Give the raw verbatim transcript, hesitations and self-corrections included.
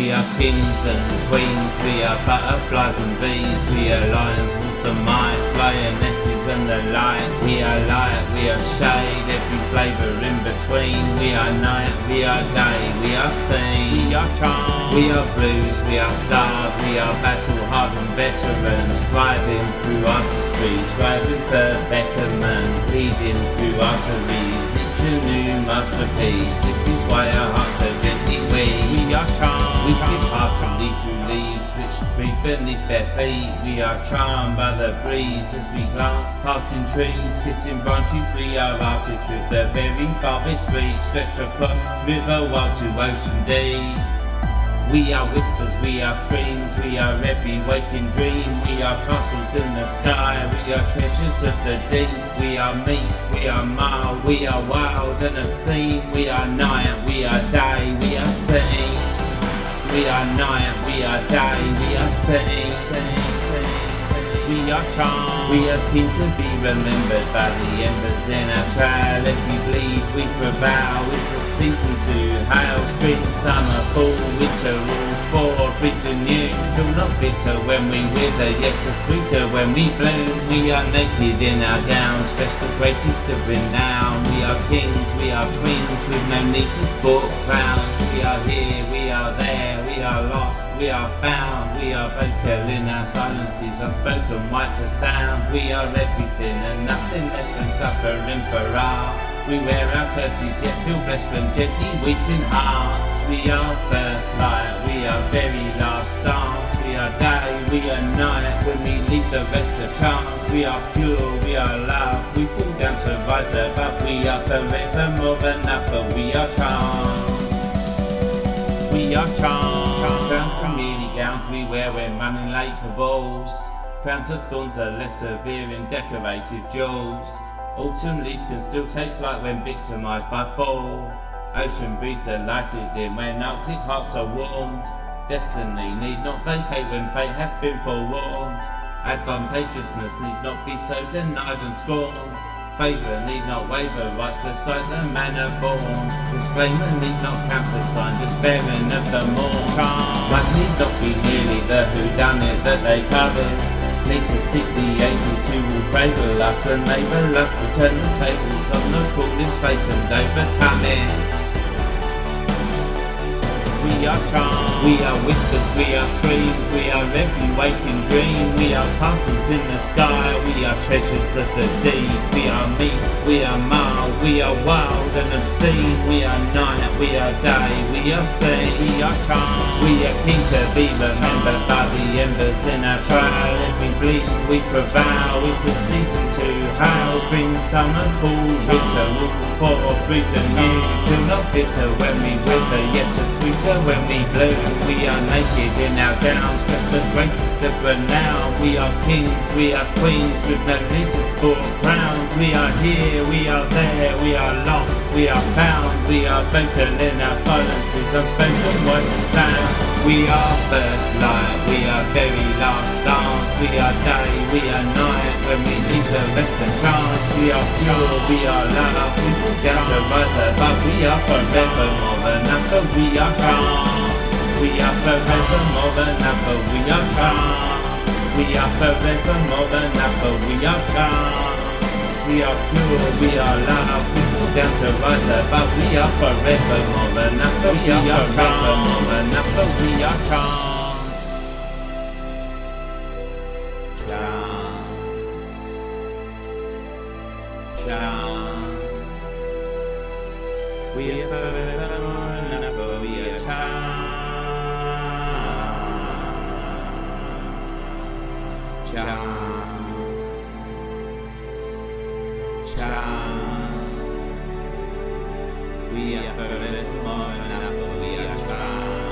We are kings and queens, we are butterflies and bees, we are lions, wolves and mice, lionesses and the like. We are light, we are shade, every flavour in between. We are night, we are day, we are seen, we are charmed. We are blues, we are stars, we are battle-hardened veterans, striving through artistry, striving for betterment, bleeding through arteries, each a new masterpiece. This is why our hearts are gently weak. We are charmed. We skip hearts and leap through leaves which breathe beneath bare feet. We are charmed by the breeze as we glance passing trees, kissing branches. We are artists with the very farthest reach, stretched across river wide to ocean deep. We are whispers, we are screams, we are every waking dream. We are castles in the sky, we are treasures of the deep. We are meek, we are mild, we are wild and obscene. We are night, we are day, we are seen. We are night, we are day, we are seen. We are charmed. We are keen to be remembered by the embers in our trail. If we bleed, we prevail. It's a season to hail. Spring, summer, fall, winter, all four. Breathe the new. Feel not bitter when we wither, yet a sweeter when we bloom. We are naked in our gowns, dressed the greatest of renown. We are kings, we are queens, with no need to sport clowns. We are here, we are there, we are lost, we are found. We are vocal in our silences, unspoken, white to sound. We are everything and nothing less than suffering for art. We wear our curses yet feel blessed when gently weeping hearts. We are first light, we are very last dance. We are day, we are night, when we leave the rest to chance. We are pure, we are love, we fall down to rise above. We are forever more than enough, we are charmed. We are charmed. Crowns from mealy gowns we wear when running late for balls. Crowns of thorns are less severe in decorated jewels. Autumn leaves can still take flight when victimised by fall. Ocean breeze delighted in when Arctic hearts are warmed. Destiny need not vacate when fate hath been forewarned. Advantageousness need not be so denied and scorned. Favour need not waver, rights to sight the manner born. Disclaimer need not countersign, despairing of the morn. Right need not be merely the whodunit that they covet. Need to seek the angels who will cradle us and enable us to turn the tables on the cruelest fate and overcome it. We are charmed. We are whispers, we are screams, we are every waking dream. We are castles in the sky, we are treasures of the deep. We are meek, we are mild, we are wild and obscene. We are night, we are day, we are seen. We are charmed. We are keen to be remembered by the embers in our trail. If we bleed, we prevail. It's a season to hail. Spring, summer, fall, winter, all four. Breathe the new. Feel not bitter when we wither, yet a sweeter when we bloom. We are naked in our gowns, just the greatest of renown. We are kings, we are queens, with no need to sport crowns. We are here, we are there, we are lost, we are found. We are vocal in our silences, unspoken word to sound. We are first light, we are very last dance. We are day, we are night, when we leave the rest to chance. We are pure, we are love, we fall down to rise above. We are forever more than ever, we are charmed. We are forever more than ever, we are charmed. We are forever more than ever, we are charmed. We are pure, we are love, we fall down to rise above. We are forever more than ever, we are forever more than ever, we are charmed. Chance, chance. We are forever more than ever, we are charmed. Chance, chance. We are forever more than ever, we are charmed.